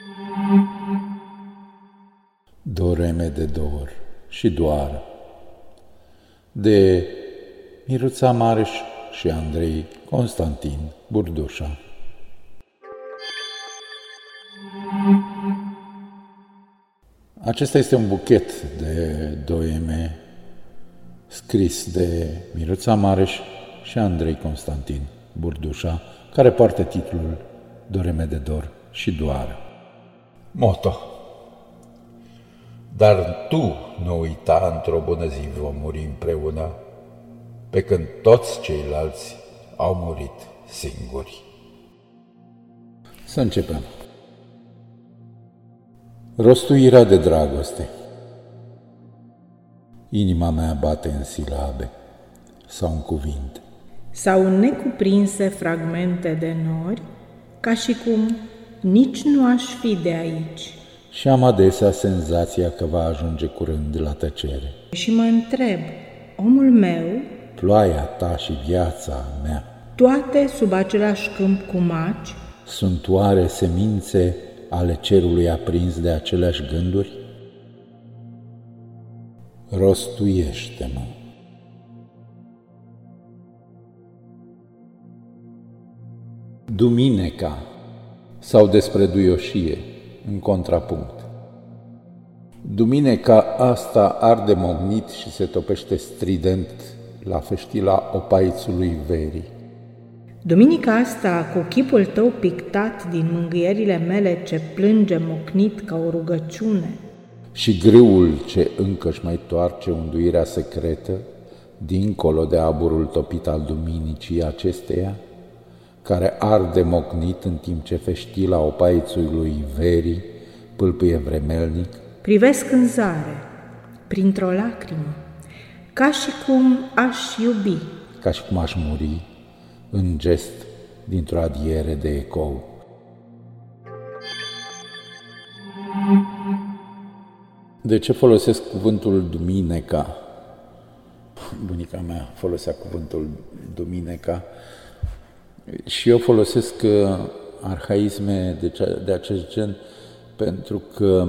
Doreme de dor și doar, de Miruța Mareș și Andrei Constantin Burdușa. Acesta este un buchet de doeme scris de Miruța Mareș și Andrei Constantin Burdușa, care poartă titlul Doreme de dor și doar. Moto. Dar tu nu uita, într-o bună zi vom muri împreună, pe când toți ceilalți au murit singuri. Să începem. Rostuirea de dragoste. Inima mea bate în silabe sau în cuvinte, sau în necuprinse fragmente de nori, ca și cum nici nu aș fi de aici. și am adesea senzația că va ajunge curând la tăcere. Și mă întreb, omul meu, Ploaia ta și viața mea toate sub același câmp cu maci, sunt oare semințe ale cerului aprins de aceleași gânduri? Rostuiește-mă. Duminica sau despre duioșie, în contrapunct. Duminica asta arde mognit și se topește strident la feștila opaițului verii. duminica asta, cu chipul tău pictat din mângâierile mele ce plânge mocnit ca o rugăciune, Și grâul ce încă-și mai toarce unduirea secretă, dincolo de aburul topit al duminicii acesteia, care arde mocnit în timp ce feștila opaițului verii pâlpâie vremelnic, privesc în zare, printr-o lacrimă, ca și cum aș iubi. ca și cum aș muri în gest dintr-o adiere de ecou. De ce folosesc cuvântul duminica? Bunica mea folosea cuvântul duminica și eu folosesc arhaisme de acest gen pentru că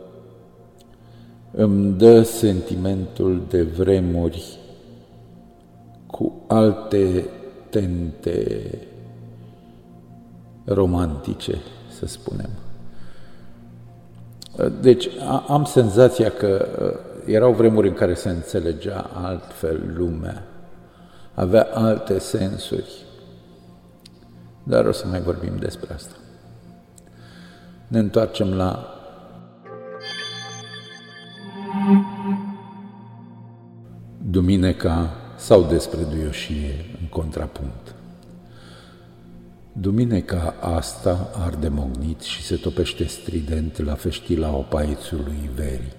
îmi dă sentimentul de vremuri cu alte tente romantice, să spunem. Deci am senzația că erau vremuri în care se înțelegea altfel lumea, avea alte sensuri, dar o să mai vorbim despre asta. Ne întoarcem la duminica sau despre duioșie în contrapunct. Duminica asta arde mognit și se topește strident la feștila opaițului verii.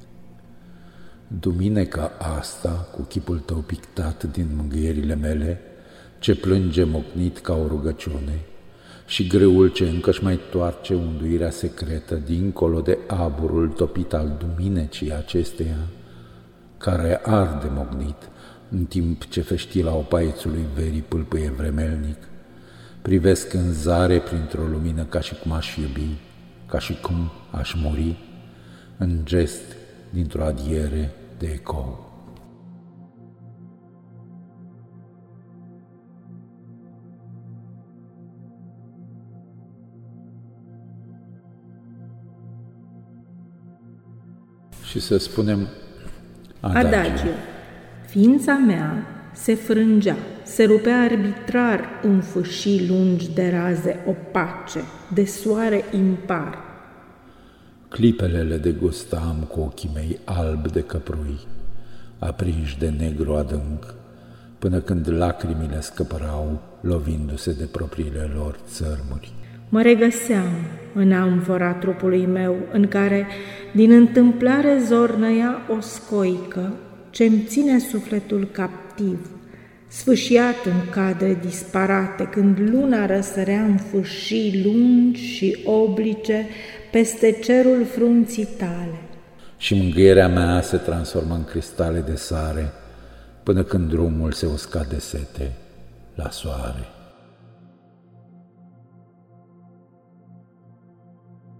Duminica asta, cu chipul tău pictat din mângâierile mele, ce plânge mocnit ca o rugăciune, și grâul ce încă-și mai toarce unduirea secretă dincolo de aburul topit al duminecii acesteia, care arde mognit în timp ce feștila opaițului verii pâlpâie vremelnic, privesc în zare printr-o lumină ca și cum aș iubi, ca și cum aș muri, în gest dintr-o adiere de ecou. Și să spunem Adagio. Ființa mea se frângea, se rupea arbitrar în fâșii lungi de raze opace, de soare impar. Clipele le degustam cu ochii mei albi de căprui, aprinși de negru adânc, până când lacrimile scăpărau, lovindu-se de propriile lor țărmuri. Mă regăseam în amfora trupului meu, în care, din întâmplare, zornăia o scoică ce-mi ține sufletul captiv, sfâșiat în cadre disparate, când luna răsărea în fâșii lungi și oblice peste cerul frunții tale. Și mângâierea mea se transformă în cristale de sare, până când drumul se usca de sete la soare.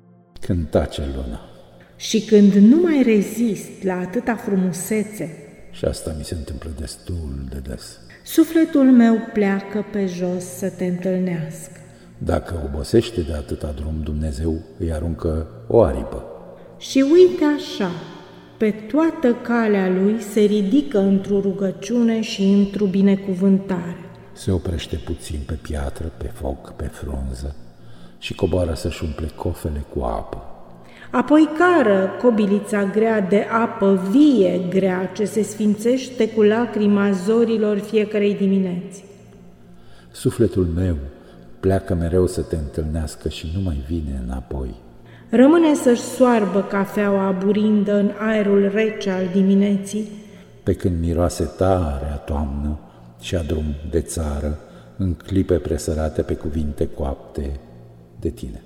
Când tace luna. Și când nu mai rezist la atâta frumusețe, Și asta mi se întâmplă destul de des. sufletul meu pleacă pe jos să te întâlnească. Dacă obosește de atâta drum, Dumnezeu îi aruncă o aripă. Și uite așa, pe toată calea lui se ridică într-o rugăciune și într-o binecuvântare. Se oprește puțin pe piatră, pe foc, pe frunză și coboară să-și umple cofele cu apă. Apoi cară cobilița grea de apă vie grea ce se sfințește cu lacrima zorilor fiecarei dimineți. Sufletul meu pleacă mereu să te întâlnească și nu mai vine înapoi. Rămâne să-și soarbă cafeaua aburindă în aerul rece al dimineții, Pe când miroase tare a toamnă și a drum de țară, în clipe presărate pe cuvinte coapte de tine.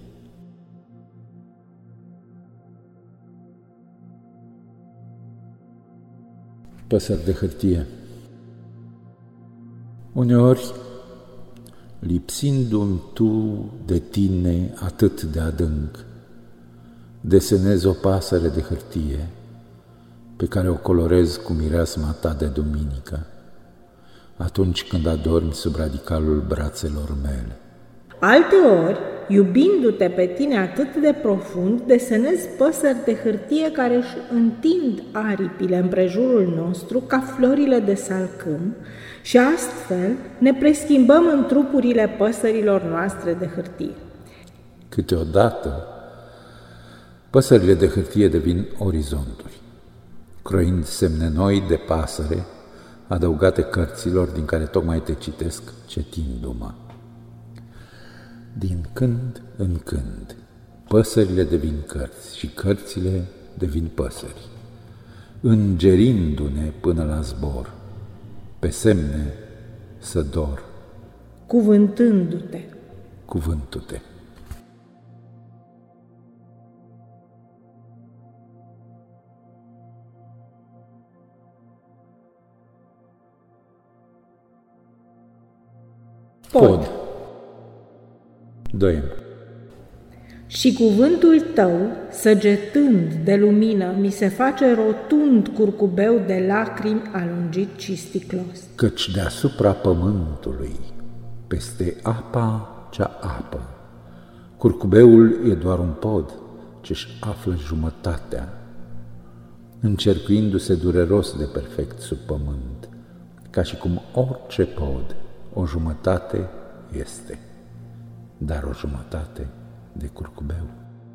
Păsări de hârtie. Uneori, lipsindu-mi tu de tine atât de adânc, desenezi o pasăre de hârtie pe care o colorez cu mireasma ta de duminică, atunci când adormi sub radicalul brațelor mele. alteori, iubindu-te pe tine atât de profund, desenezi păsări de hârtie care își întind aripile împrejurul nostru ca florile de salcâm și astfel ne preschimbăm în trupurile păsărilor noastre de hârtie. Câteodată, păsările de hârtie devin orizonturi, croind semne noi de pasăre, adăugate cărților din care tocmai te citesc citindu-mă. Din când în când, păsările devin cărți și cărțile devin păsări, îngerindu-ne până la zbor, pe semne să dor, Cuvântându-te. cuvântu-te. Pod. Doiem. Și cuvântul tău, săgetând de lumină, mi se face rotund curcubeu de lacrimi alungit și sticlos. Căci deasupra pământului, peste apa cea apă, curcubeul e doar un pod ce-și află jumătatea, încercuindu-se dureros de perfect sub pământ, ca și cum orice pod, o jumătate este, dar o jumătate de curcubeu.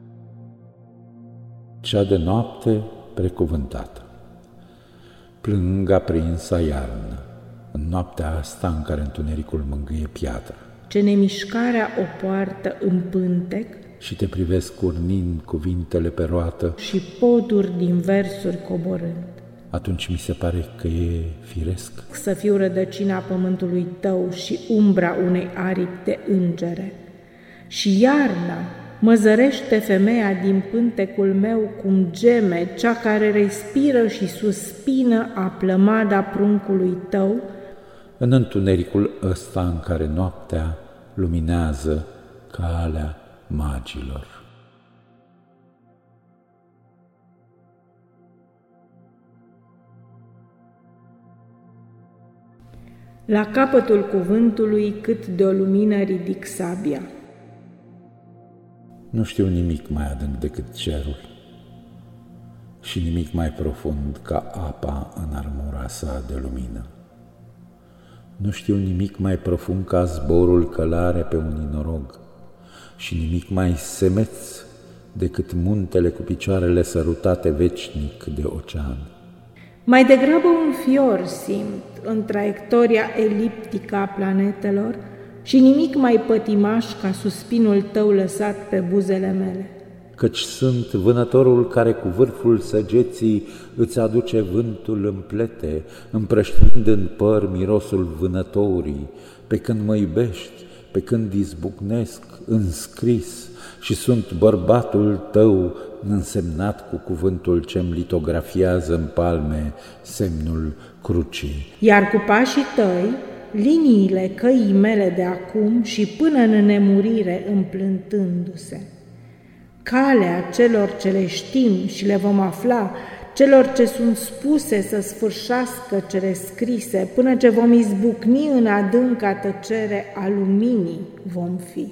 Cea de noapte precuvântată. Plâng aprinsa iarnă, în noaptea asta în care întunericul mângâie piatra, Ce nemișcarea o poartă în pântec și te privesc urnind cuvintele pe roată, și poduri din versuri coborând. atunci mi se pare că e firesc. Să fiu rădăcina pământului tău și umbra unei aripi de îngere. Și iarna mă zărește femeia din pântecul meu cum geme cea care respiră și suspină a plămada pruncului tău, În întunericul ăsta în care noaptea luminează calea magilor. la capătul cuvântului cât de o lumină ridic sabia. Nu știu nimic mai adânc decât cerul și nimic mai profund ca apa în armura sa de lumină. Nu știu nimic mai profund ca zborul călare pe un inorog și nimic mai semeț decât muntele cu picioarele sărutate veșnic de ocean. Mai degrabă un fior simt în traiectoria eliptică a planetelor și nimic mai pătimaș ca suspinul tău lăsat pe buzele mele. Căci sunt vânătorul care cu vârful săgeții îți aduce vântul în plete, împrăștind în păr mirosul vânătorii, pe când mă iubești, pe când izbucnesc înscris și sunt bărbatul tău însemnat cu cuvântul ce-mi litografiază în palme semnul crucii. Iar cu pașii tăi, liniile căii mele de acum și până în nemurire împlântându-se. calea celor ce le știm și le vom afla, celor ce sunt spuse să sfârșească cele scrise, până ce vom izbucni în adânca tăcere a luminii vom fi.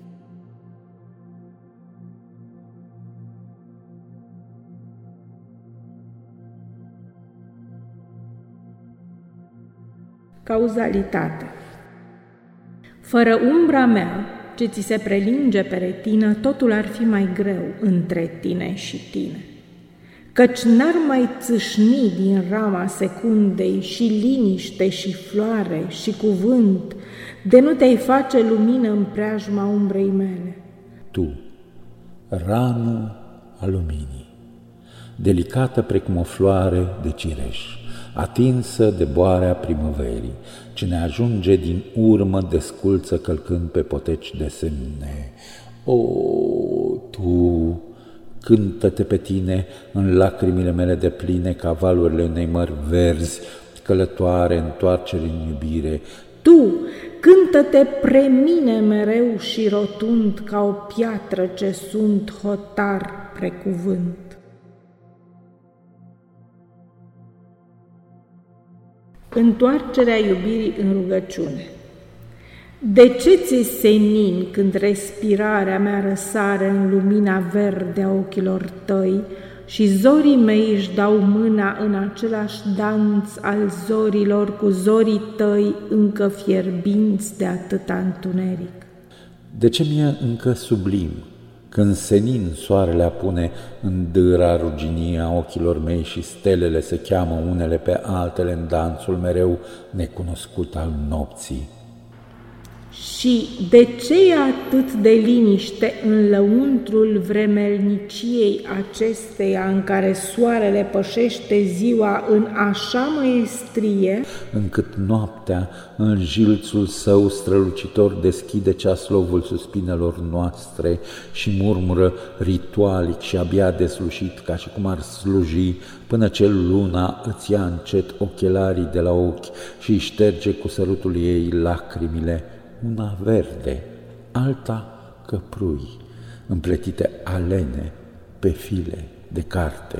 Cauzalitate. Fără umbra mea, ce ți se prelinge pe retină, totul ar fi mai greu între tine și tine. Căci n-ar mai țâșni din rama secundei și liniște și floare și cuvânt, de nu te-ai face lumină în preajma umbrei mele. Tu, rană a luminii, delicată precum o floare de cireș, atinsă de boarea primăverii, ce ne ajunge din urmă desculță călcând pe poteci de semne. O, tu, cântă-te pe tine în lacrimile mele de pline ca valurile unei mări verzi, călătoare, întoarcere în iubire. Tu, cântă-te pre mine mereu și rotund ca o piatră ce sunt hotar precuvânt. Întoarcerea iubirii în rugăciune. De ce ți-e senin când respirarea mea răsare în lumina verde a ochilor tăi și zorii mei își dau mâna în același danț al zorilor cu zorii tăi încă fierbinți de atâta întuneric? De ce mi-e încă sublim când senin soarele apune în dâra ruginii a ochilor mei și stelele se cheamă unele pe altele în danțul mereu necunoscut al nopții? Și de ce e atât de liniște în lăuntrul vremelniciei acesteia în care soarele pășește ziua în așa măestrie, încât noaptea, în jilțul său strălucitor, deschide ceaslovul suspinelor noastre și murmură ritualic și abia deslușit, ca și cum ar sluji, până ce luna îți ia încet ochelarii de la ochi și îi șterge cu sărutul ei lacrimile, una verde, alta căprui, împletite alene pe file de carte.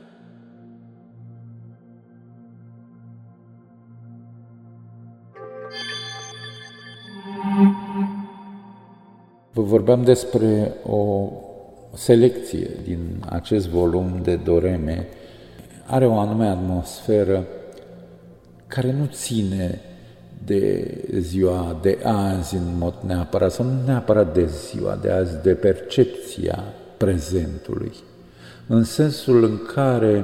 Vă vorbeam despre o selecție din acest volum de Doreme. Are o anume atmosferă care nu ține de ziua de azi în mod neapărat, sau nu neapărat de ziua de azi, de percepția prezentului, în sensul în care,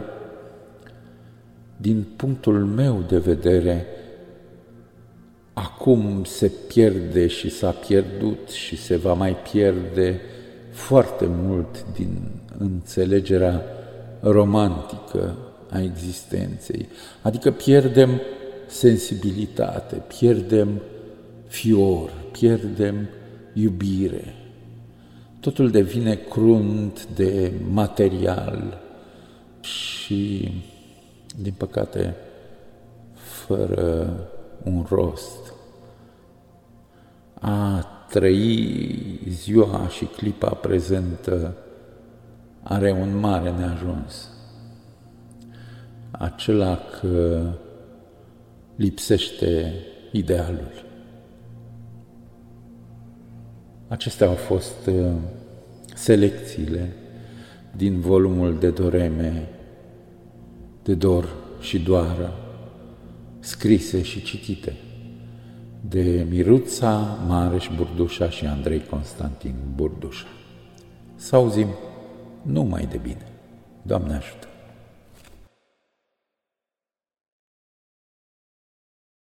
din punctul meu de vedere, acum se pierde și s-a pierdut și se va mai pierde foarte mult din înțelegerea romantică a existenței, adică pierdem sensibilitate, pierdem fior, pierdem iubire. Totul devine crunt de material și, din păcate, fără un rost. A trăi ziua și clipa prezentă are un mare neajuns. Acela că lipsește idealul. Acestea au fost selecțiile din volumul de Doreme, de Dor și Doară, scrise și citite de Miruța Mareș Burdușa și Andrei Constantin Burdușa. Să auzim numai de bine. Doamne ajută!